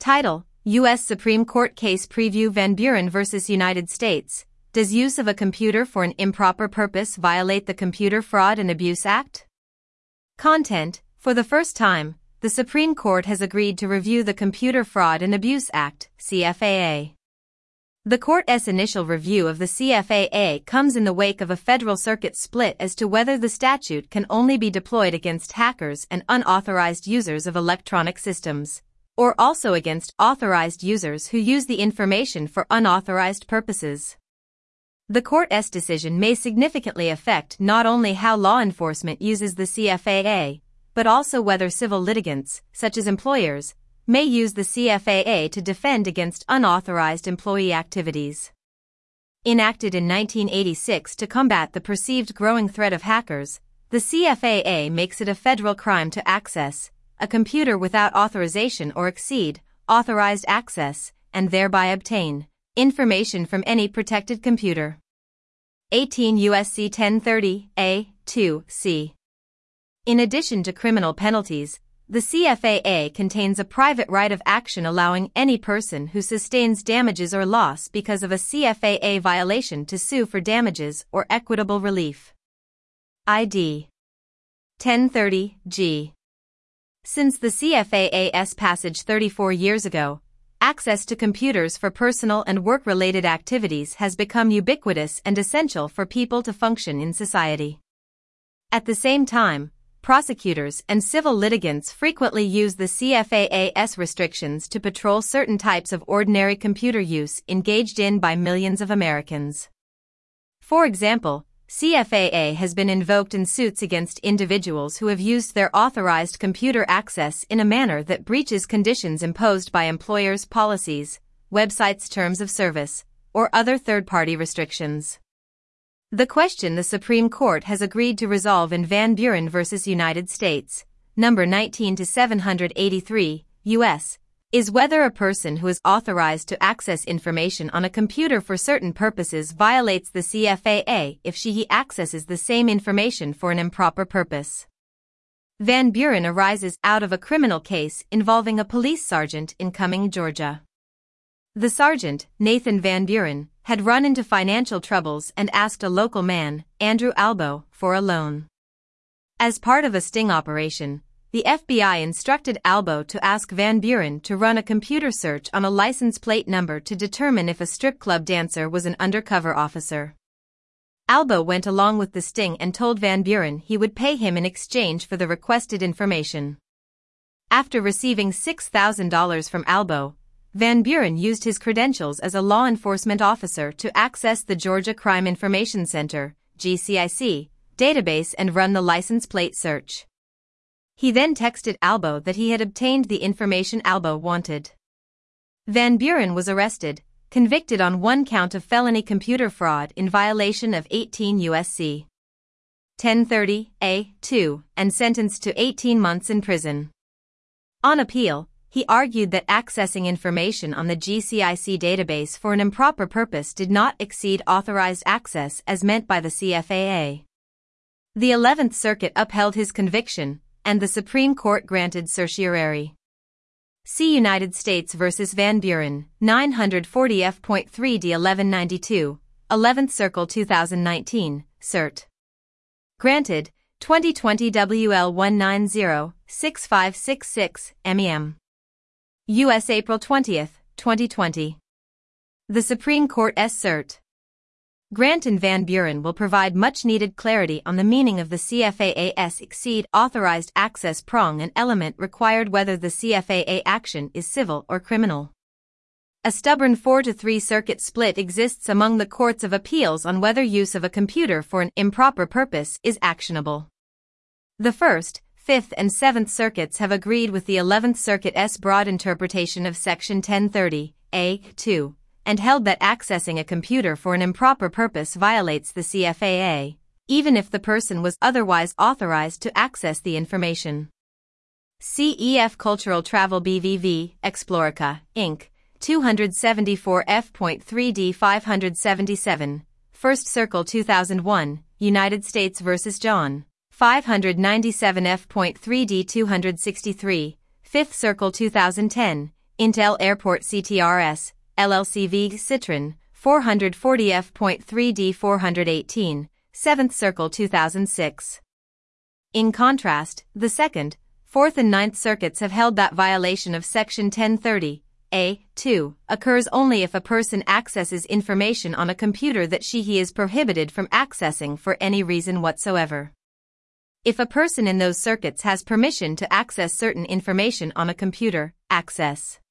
Title: U.S. Supreme Court Case Preview Van Buren v. United States. Does use of a computer for an improper purpose violate the Computer Fraud and Abuse Act? Content: For the first time, the Supreme Court has agreed to review the Computer Fraud and Abuse Act, CFAA. The Court's initial review of the CFAA comes in the wake of a Federal Circuit split as to whether the statute can only be deployed against hackers and unauthorized users of electronic systems, or also against authorized users who use the information for unauthorized purposes. The Court's decision may significantly affect not only how law enforcement uses the CFAA, but also whether civil litigants, such as employers, may use the CFAA to defend against unauthorized employee activities. Enacted in 1986 to combat the perceived growing threat of hackers, the CFAA makes it a federal crime to access a computer without authorization or exceed authorized access, and thereby obtain information from any protected computer. 18 U.S.C. 1030, A.2c. In addition to criminal penalties, the CFAA contains a private right of action allowing any person who sustains damages or loss because of a CFAA violation to sue for damages or equitable relief. ID 1030G. Since the CFAA's passage 34 years ago, access to computers for personal and work-related activities has become ubiquitous and essential for people to function in society. At the same time, prosecutors and civil litigants frequently use the CFAA's restrictions to patrol certain types of ordinary computer use engaged in by millions of Americans. For example, CFAA has been invoked in suits against individuals who have used their authorized computer access in a manner that breaches conditions imposed by employers' policies, websites' terms of service, or other third-party restrictions. The question the Supreme Court has agreed to resolve in Van Buren v. United States, number 19-783, U.S., is whether a person who is authorized to access information on a computer for certain purposes violates the CFAA if he accesses the same information for an improper purpose. Van Buren arises out of a criminal case involving a police sergeant in Cumming, Georgia. The sergeant, Nathan Van Buren, had run into financial troubles and asked a local man, Andrew Albo, for a loan. As part of a sting operation, the FBI instructed Albo to ask Van Buren to run a computer search on a license plate number to determine if a strip club dancer was an undercover officer. Albo went along with the sting and told Van Buren he would pay him in exchange for the requested information. After receiving $6,000 from Albo, Van Buren used his credentials as a law enforcement officer to access the Georgia Crime Information Center, GCIC, database and run the license plate search. He then texted Albo that he had obtained the information Albo wanted. Van Buren was arrested, convicted on one count of felony computer fraud in violation of 18 U.S.C. 1030, A.2, and sentenced to 18 months in prison. On appeal, he argued that accessing information on the GCIC database for an improper purpose did not exceed authorized access as meant by the CFAA. The 11th Circuit upheld his conviction, and the Supreme Court granted certiorari. See United States v. Van Buren, 940 F.3d 1192, 11th Circle 2019, cert. Granted, 2020 WL 190-6566, MEM. U.S. April 20, 2020. The Supreme Court's cert. Grant and Van Buren will provide much-needed clarity on the meaning of the CFAA's exceed authorized access prong and element required whether the CFAA action is civil or criminal. A stubborn 4-3 circuit split exists among the courts of appeals on whether use of a computer for an improper purpose is actionable. The 1st, 5th and 7th Circuits have agreed with the 11th Circuit's broad interpretation of Section 1030, A.2, and held that accessing a computer for an improper purpose violates the CFAA, even if the person was otherwise authorized to access the information. CEF Cultural Travel BVV, Explorica, Inc., 274 F.3d 577, 1st Circle 2001, United States v. John, 597 F.3d 263, 5th Circle 2010, Intel Airport CTRS, LLCV Citrin, 440F.3D 418, 7th Circle 2006. In contrast, the 2nd, 4th and 9th Circuits have held that violation of Section 1030(a)(2) occurs only if a person accesses information on a computer that he is prohibited from accessing for any reason whatsoever. If a person in those circuits has permission to access certain information on a computer, access